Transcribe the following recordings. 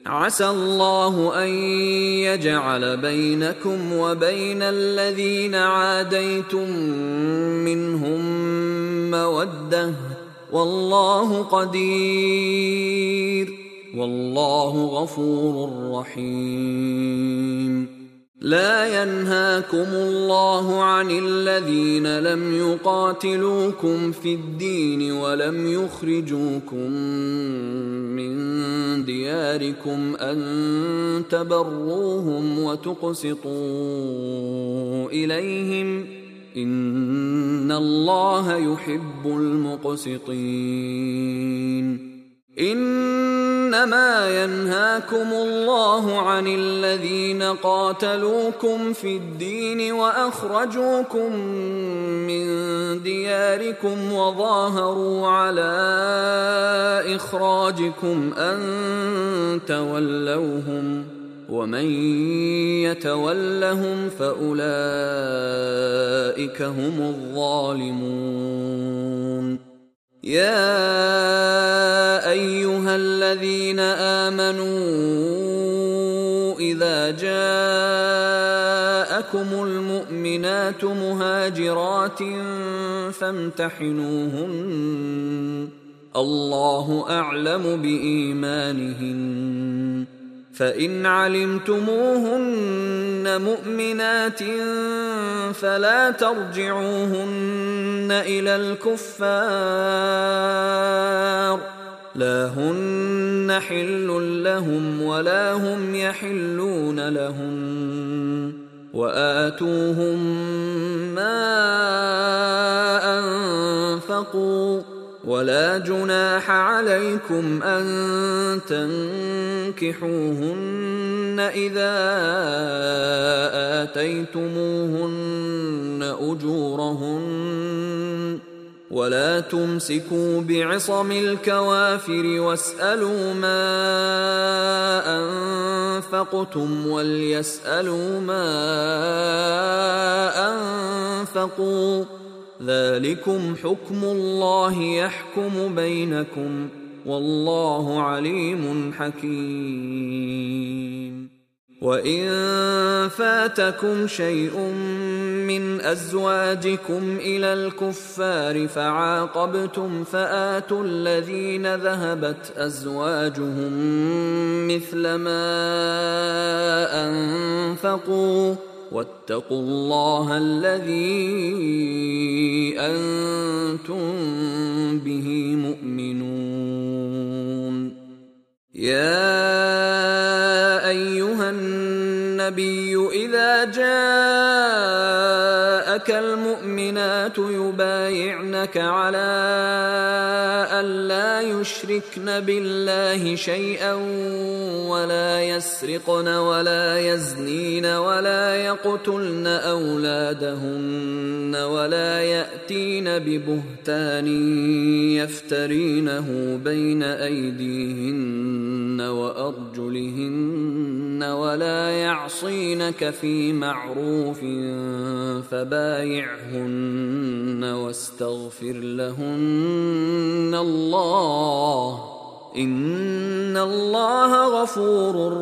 عسى الله أن يجعل بينكم وبين الذين عاديتم منهم مودة، والله قدير، والله غفور رحيم. لا ينهاكم الله عن الذين لم يقاتلوكم في الدين ولم يخرجوكم من دياركم أن تبروهم وتقسطوا إليهم، إن الله يحب المقسطين. إنما ينهاكم الله عن الذين قاتلوكم في الدين وأخرجوكم من دياركم وظاهروا على إخراجكم أن تولوهم، ومن يتولهم فأولئك هم الظالمون. يا أيها الذين آمنوا إذا جاءكم المؤمنات مهاجرات فامتحنوهن، الله أعلم بإيمانهن، فإن علمتموهن مؤمنات فلا ترجعوهن إلى الكفار، لا هن حل لهم ولا هم يحلون لهن، وآتوهم ما أنفقوا، ولا جناح عليكم أن تنكحوهن إذا آتيتموهن أجورهن، ولا تمسكوا بعصم الكوافر واسألوا ما أنفقتم وليسألوا ما أنفقوا، ذلكم حكم الله يحكم بينكم، والله عليم حكيم. وإن فاتكم شيء من أزواجكم إلى الكفار فعاقبتم فآتوا الذين ذهبت أزواجهم مثل ما أنفقوا، واتقوا الله الذي أنتم به مؤمنون. يا أيها النبي إذا جاءك المؤمنات يبايعنك على ألا يشركن بالله شيئا ولا يسرقن ولا يزنين ولا يقتلن أولادهن ولا يأتين ببهتان يفترينه بين أيديهن وأرجلهن ولا يعصينك في معروف فبايعهن واستغفر لهن الله، إن الله غفور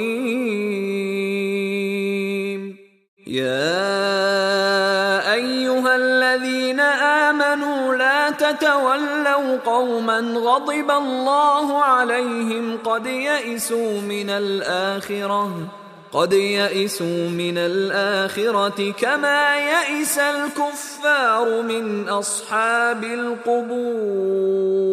رحيم. يا أيها الذين آمنوا لا تتولوا قوما غضب الله عليهم قد يئسوا من الآخرة كما يئس الكفار من أصحاب القبور.